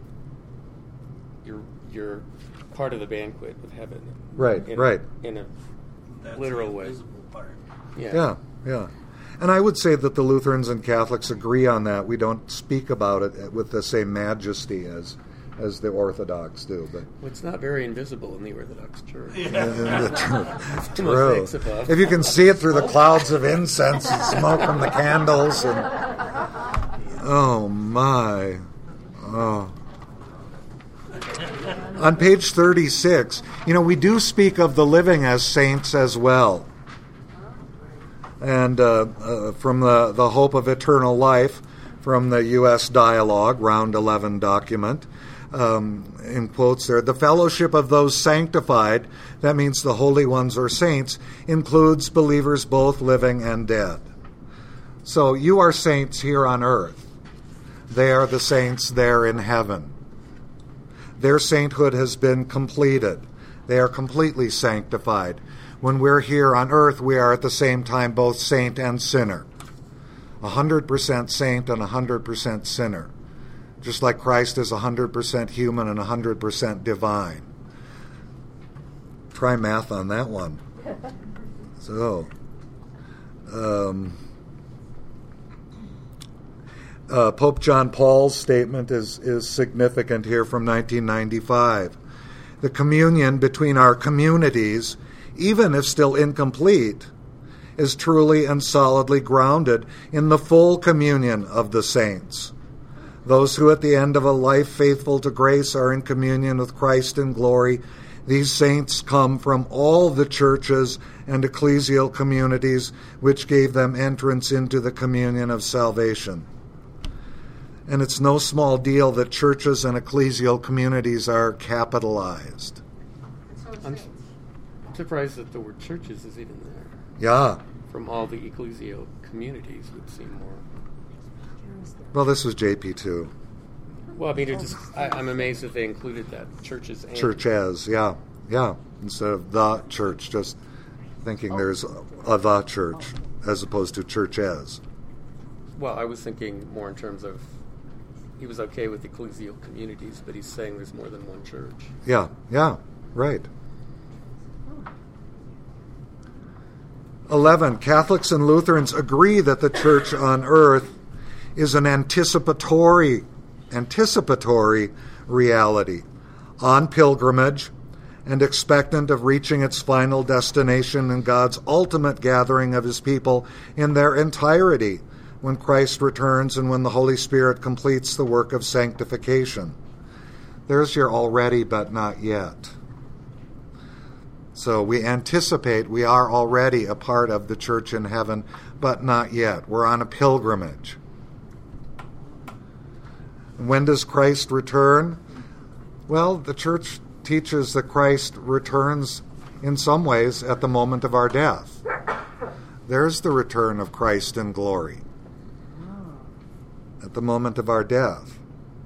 you're part of the banquet of heaven. Right. Right. In a That's literal the way. invisible part. Yeah. Yeah. And I would say that the Lutherans and Catholics agree on that. We don't speak about it with the same majesty as the Orthodox do, but Well, it's not very invisible in the Orthodox Church. it's The true. mosaics above. If you can see it through the clouds of incense and smoke from the candles, and oh my, oh. On page 36, we do speak of the living as saints as well. And from the Hope of Eternal Life, from the U.S. Dialogue, Round 11 document, in quotes there, the fellowship of those sanctified, that means the holy ones or saints, includes believers both living and dead. So you are saints here on earth. They are the saints there in heaven. Their sainthood has been completed. They are completely sanctified. When we're here on earth, we are at the same time both saint and sinner. 100% saint and 100% sinner. Just like Christ is 100% human and 100% divine. Try math on that one. So, Pope John Paul's statement is significant here from 1995. The communion between our communities, even if still incomplete, is truly and solidly grounded in the full communion of the saints. Those who at the end of a life faithful to grace are in communion with Christ in glory. These saints come from all the churches and ecclesial communities which gave them entrance into the communion of salvation. And it's no small deal that churches and ecclesial communities are capitalized. I'm surprised that the word churches is even there. Yeah. From all the ecclesial communities would seem more. Well, this was JP2. Well, I mean, I'm amazed that they included that, churches and... Church as, yeah. Instead of the church, just thinking there's a the church as opposed to church as. Well, I was thinking more in terms of he was okay with ecclesial communities, but he's saying there's more than one church. Yeah, right. 11, Catholics and Lutherans agree that the church on earth is an anticipatory reality, on pilgrimage and expectant of reaching its final destination in God's ultimate gathering of his people in their entirety when Christ returns and when the Holy Spirit completes the work of sanctification. There's your already but not yet. So we anticipate we are already a part of the church in heaven, but not yet. We're on a pilgrimage. When does Christ return? Well, the church teaches that Christ returns in some ways at the moment of our death. There's the return of Christ in glory. At the moment of our death.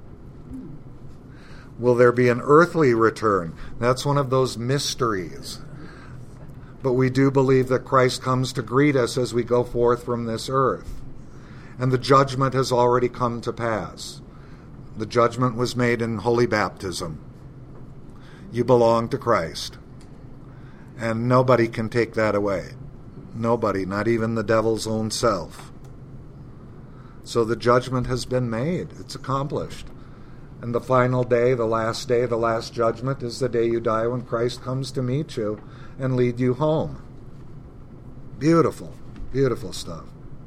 Will there be an earthly return? That's one of those mysteries. But we do believe that Christ comes to greet us as we go forth from this earth. And the judgment has already come to pass. The judgment was made in holy baptism. You belong to Christ. And nobody can take that away. Nobody, not even the devil's own self. So the judgment has been made. It's accomplished. And the final day, the last judgment, is the day you die when Christ comes to meet you and lead you home. Beautiful, beautiful stuff.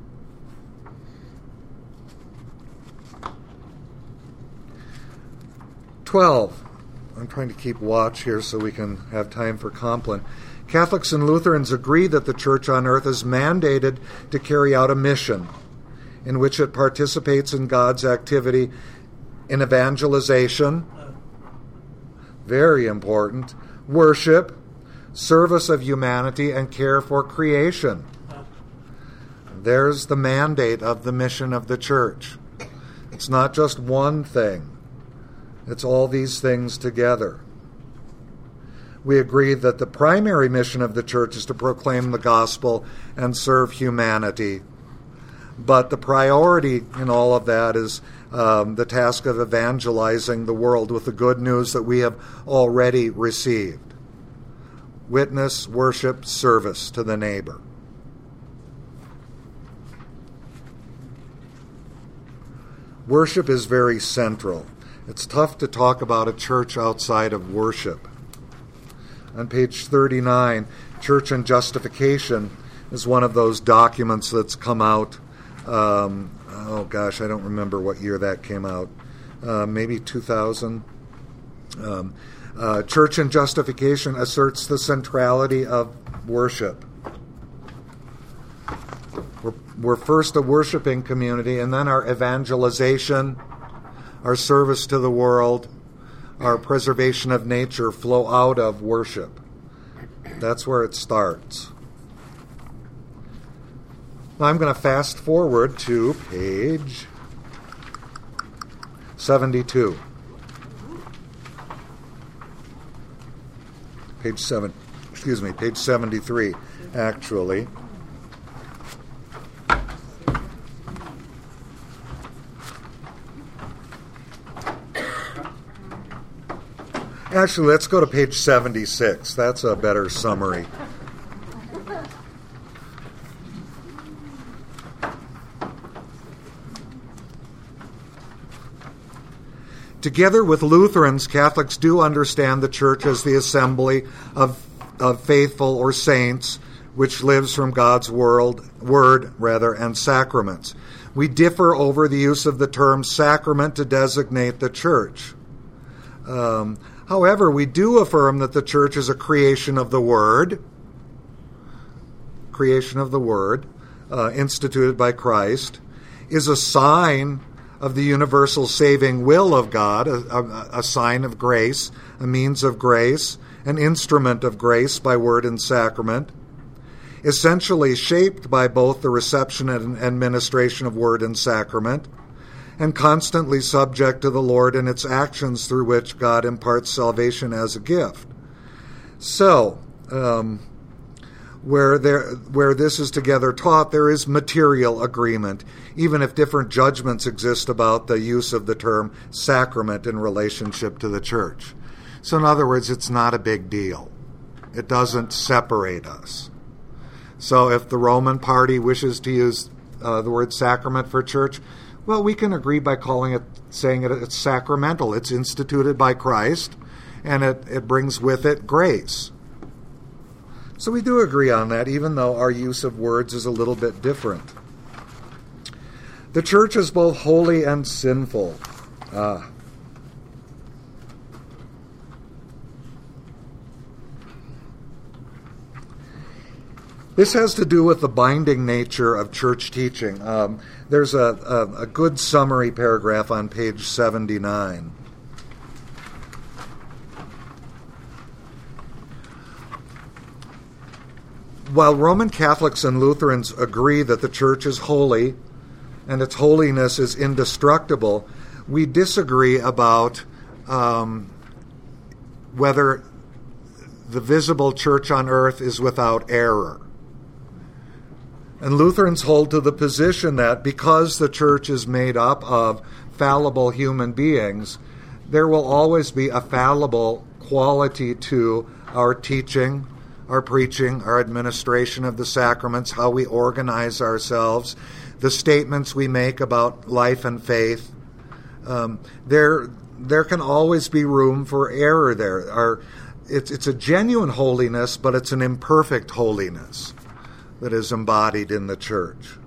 I'm trying to keep watch here so we can have time for Compline. Catholics and Lutherans agree that the church on earth is mandated to carry out a mission in which it participates in God's activity in evangelization, very important, worship, service of humanity, and care for creation. There's the mandate of the mission of the church. It's not just one thing. It's all these things together. We agree that the primary mission of the church is to proclaim the gospel and serve humanity. But the priority in all of that is the task of evangelizing the world with the good news that we have already received. Witness, worship, service to the neighbor. Worship is very central. It's tough to talk about a church outside of worship. On page 39, Church and Justification is one of those documents that's come out. I don't remember what year that came out. Maybe 2000. Church and Justification asserts the centrality of worship. We're first a worshiping community, and then our evangelization, our service to the world, our preservation of nature flow out of worship. That's where it starts. Now I'm going to fast forward to page 72. Page 73, actually. Actually, let's go to page 76. That's a better summary. Together with Lutherans, Catholics do understand the church as the assembly of faithful or saints, which lives from God's word, and sacraments. We differ over the use of the term sacrament to designate the church. However, we do affirm that the church is a creation of the Word, instituted by Christ, is a sign of the universal saving will of God, a sign of grace, a means of grace, an instrument of grace by word and sacrament, essentially shaped by both the reception and administration of word and sacrament, and constantly subject to the Lord and its actions through which God imparts salvation as a gift. So, where this is together taught, there is material agreement, even if different judgments exist about the use of the term sacrament in relationship to the church. So in other words, it's not a big deal. It doesn't separate us. So if the Roman party wishes to use the word sacrament for church, well, we can agree by saying it's sacramental. It's instituted by Christ, and it brings with it grace. So we do agree on that, even though our use of words is a little bit different. The church is both holy and sinful. This has to do with the binding nature of church teaching. There's a good summary paragraph on page 79. While Roman Catholics and Lutherans agree that the church is holy and its holiness is indestructible, we disagree about whether the visible church on earth is without error. And Lutherans hold to the position that because the church is made up of fallible human beings, there will always be a fallible quality to our teaching, our preaching, our administration of the sacraments, how we organize ourselves, the statements we make about life and faith. There can always be room for error there. It's a genuine holiness, but it's an imperfect holiness that is embodied in the church.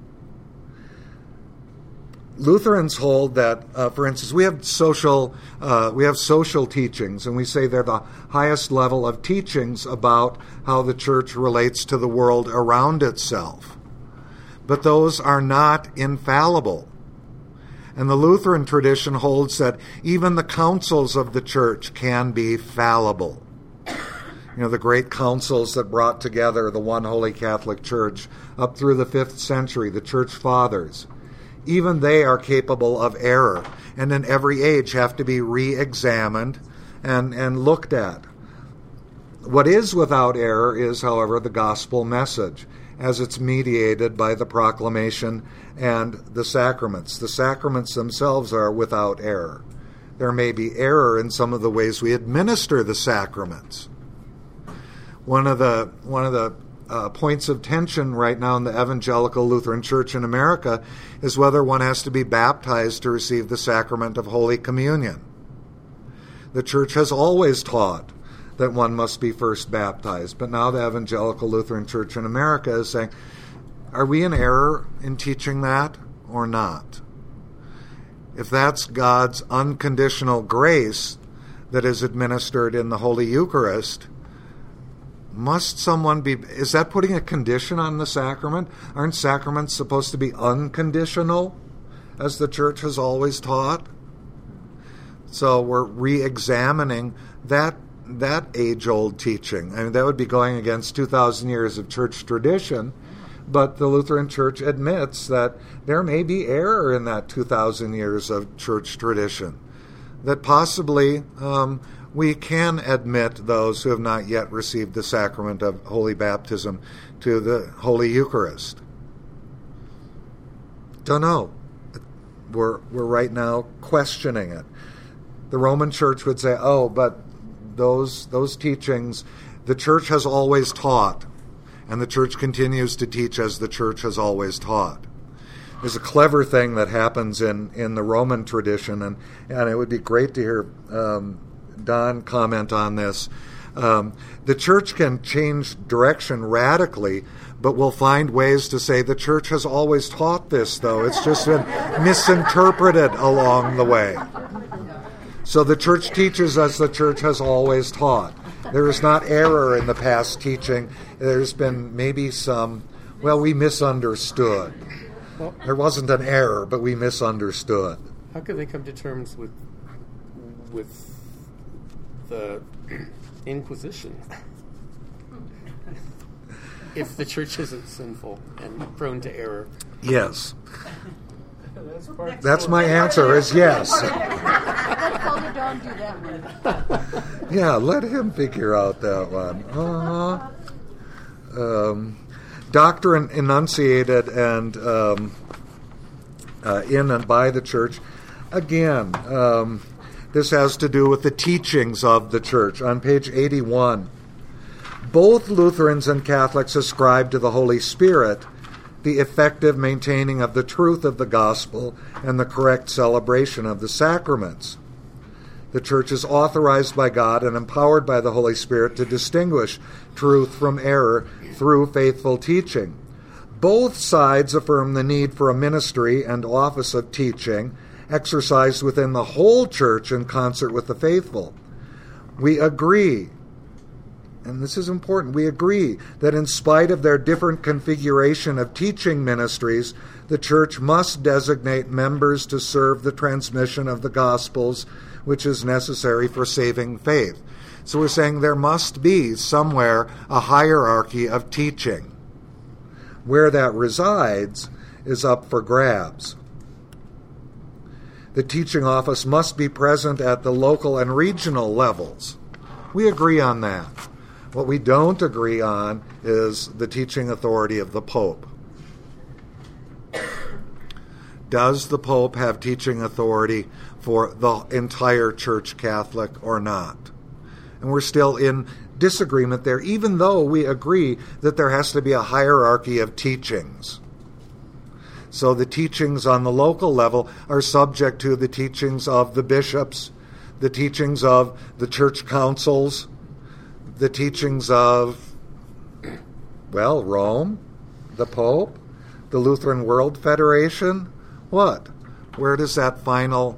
Lutherans hold that, for instance, we have social teachings, and we say they're the highest level of teachings about how the church relates to the world around itself. But those are not infallible. And the Lutheran tradition holds that even the councils of the church can be fallible. You know, the great councils that brought together the one holy Catholic Church up through the 5th century, the Church Fathers. Even they are capable of error, and in every age have to be re-examined and looked at. What is without error is, however, the gospel message, as it's mediated by the proclamation and the sacraments. The sacraments themselves are without error. There may be error in some of the ways we administer the sacraments. One of the points of tension right now in the Evangelical Lutheran Church in America is whether one has to be baptized to receive the sacrament of Holy Communion. The Church has always taught that one must be first baptized, but now the Evangelical Lutheran Church in America is saying, are we in error in teaching that or not? If that's God's unconditional grace that is administered in the Holy Eucharist, must someone be... Is that putting a condition on the sacrament? Aren't sacraments supposed to be unconditional, as the Church has always taught? So we're re-examining that age-old teaching. I mean, that would be going against 2,000 years of church tradition, but the Lutheran Church admits that there may be error in that 2,000 years of church tradition, that possibly... we can admit those who have not yet received the sacrament of Holy Baptism to the Holy Eucharist. Don't know. We're right now questioning it. The Roman Church would say, oh, but those teachings, the Church has always taught, and the Church continues to teach as the Church has always taught. is a clever thing that happens in the Roman tradition, and it would be great to hear Don comment on this. The church can change direction radically, but we'll find ways to say the church has always taught this, though. It's just been misinterpreted along the way. So the church teaches as the church has always taught. There is not error in the past teaching. There's been maybe we misunderstood. Well, there wasn't an error, but we misunderstood. How could they come to terms with the Inquisition if the church isn't sinful and prone to error? Yes. That's my answer is yes. Let Father Don do that one. Yeah, let him figure out that one. Doctrine enunciated and in and by the church. Again, this has to do with the teachings of the church. On page 81, both Lutherans and Catholics ascribe to the Holy Spirit the effective maintaining of the truth of the gospel and the correct celebration of the sacraments. The church is authorized by God and empowered by the Holy Spirit to distinguish truth from error through faithful teaching. Both sides affirm the need for a ministry and office of teaching exercised within the whole church in concert with the faithful. We agree, and this is important, we agree that in spite of their different configuration of teaching ministries, the church must designate members to serve the transmission of the Gospels, which is necessary for saving faith. So we're saying there must be somewhere a hierarchy of teaching. Where that resides is up for grabs. The teaching office must be present at the local and regional levels. We agree on that. What we don't agree on is the teaching authority of the Pope. Does the Pope have teaching authority for the entire Church Catholic or not? And we're still in disagreement there, even though we agree that there has to be a hierarchy of teachings. So the teachings on the local level are subject to the teachings of the bishops, the teachings of the church councils, the teachings of, Rome, the Pope, the Lutheran World Federation. What? Where does that final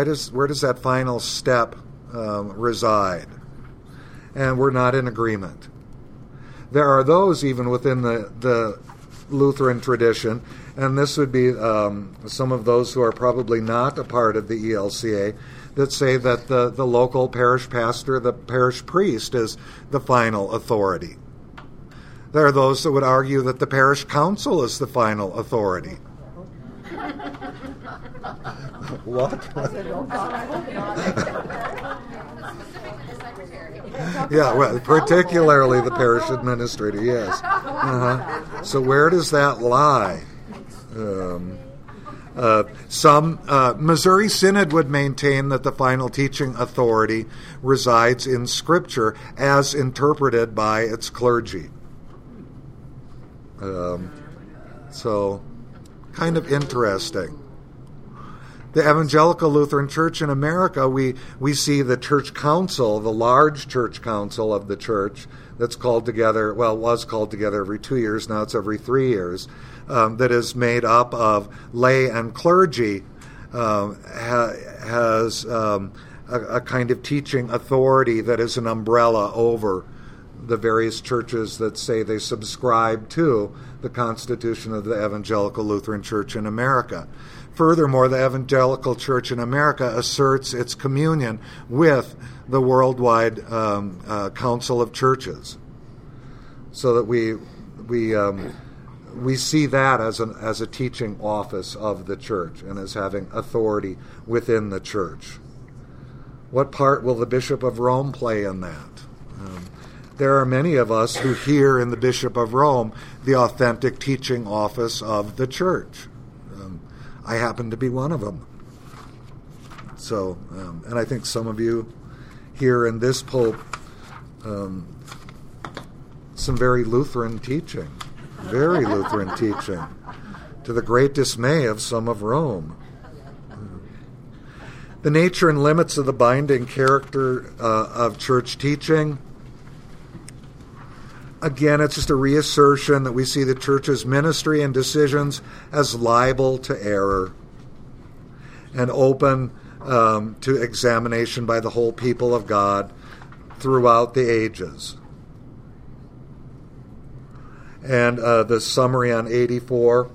step reside? And we're not in agreement. There are those even within the Lutheran tradition, and this would be some of those who are probably not a part of the ELCA, that say that the local parish pastor, the parish priest, is the final authority. There are those that would argue that the parish council is the final authority. What? Yeah, well, particularly the parish administrator, yes. So where does that lie? Some Missouri Synod would maintain that the final teaching authority resides in Scripture as interpreted by its clergy. So, kind of interesting. The Evangelical Lutheran Church in America, we see the church council, the large church council of the church that's called together, was called together every 2 years, now it's every 3 years, that is made up of lay and clergy, has a kind of teaching authority that is an umbrella over the various churches that say they subscribe to the Constitution of the Evangelical Lutheran Church in America. Furthermore, the Evangelical Church in America asserts its communion with the worldwide Council of Churches, so that we see that as a teaching office of the church and as having authority within the church. What part will the Bishop of Rome play in that? There are many of us who hear in the Bishop of Rome the authentic teaching office of the church. I happen to be one of them. So, and I think some of you hear in this Pope some very Lutheran teaching, to the great dismay of some of Rome. The nature and limits of the binding character of church teaching. Again, it's just a reassertion that we see the church's ministry and decisions as liable to error and open to examination by the whole people of God throughout the ages. And the summary on 84.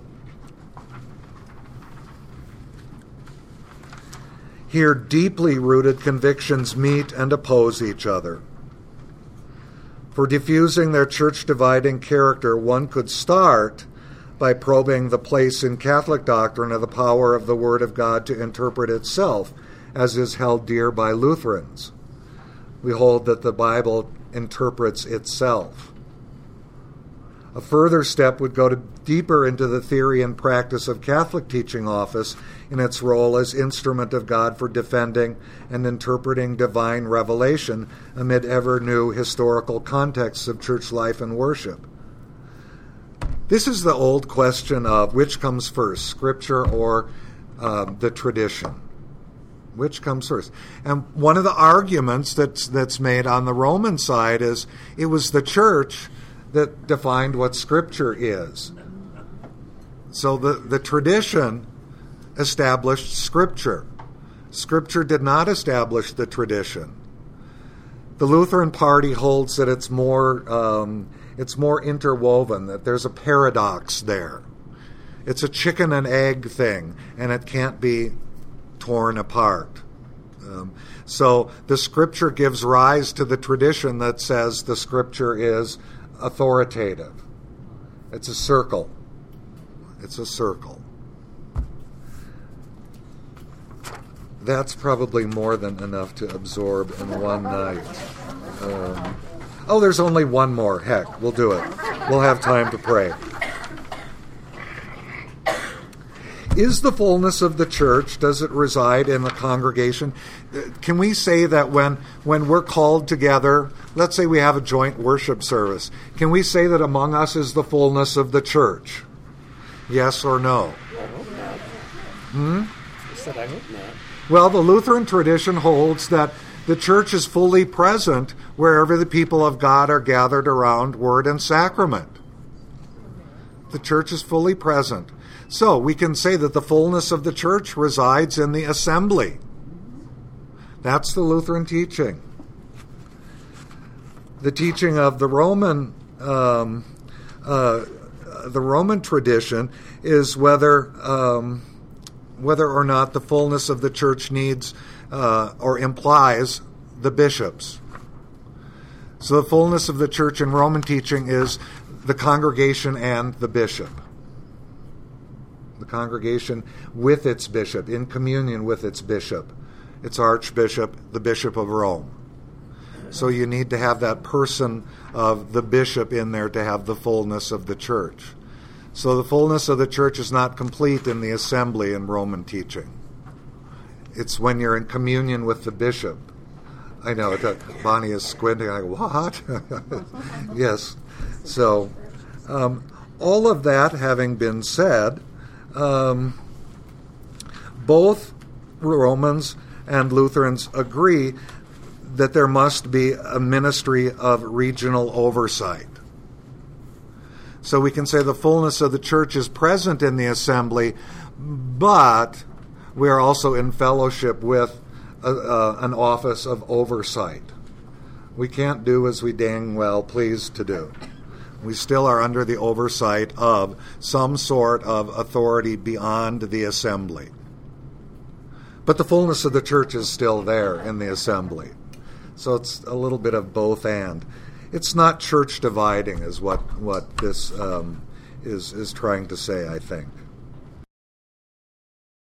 Here, deeply rooted convictions meet and oppose each other. For diffusing their church-dividing character, one could start by probing the place in Catholic doctrine of the power of the Word of God to interpret itself, as is held dear by Lutherans. We hold that the Bible interprets itself. A further step would go deeper into the theory and practice of Catholic teaching office in its role as instrument of God for defending and interpreting divine revelation amid ever-new historical contexts of church life and worship. This is the old question of which comes first, Scripture or the tradition. Which comes first? And one of the arguments that's made on the Roman side is it was the church that defined what Scripture is. So the tradition established Scripture. Scripture did not establish the tradition. The Lutheran party holds that it's more interwoven, that there's a paradox there. It's a chicken and egg thing, and it can't be torn apart. So the Scripture gives rise to the tradition that says the Scripture is authoritative. It's a circle. It's a circle. That's probably more than enough to absorb in one night. There's only one more. Heck, we'll do it. We'll have time to pray. Is the fullness of the church, does it reside in the congregation? Can we say that when we're called together, let's say we have a joint worship service, can we say that among us is the fullness of the church? Yes or no? I said I hope not. Well, the Lutheran tradition holds that the church is fully present wherever the people of God are gathered around word and sacrament. The church is fully present. So we can say that the fullness of the church resides in the assembly. That's the Lutheran teaching. The teaching of the Roman tradition is whether or not the fullness of the church needs or implies the bishops. So the fullness of the church in Roman teaching is the congregation and the bishop. The congregation with its bishop, in communion with its bishop, its archbishop, the Bishop of Rome. So you need to have that person of the bishop in there to have the fullness of the church. So the fullness of the church is not complete in the assembly in Roman teaching. It's when you're in communion with the bishop. I know, Bonnie is squinting. I go, what? Yes. So all of that having been said, both Romans and Lutherans agree that there must be a ministry of regional oversight. So we can say the fullness of the church is present in the assembly, but we are also in fellowship with an office of oversight. We can't do as we dang well please to do. We still are under the oversight of some sort of authority beyond the assembly. But the fullness of the church is still there in the assembly. So it's a little bit of both and. It's not church dividing is what this is trying to say, I think.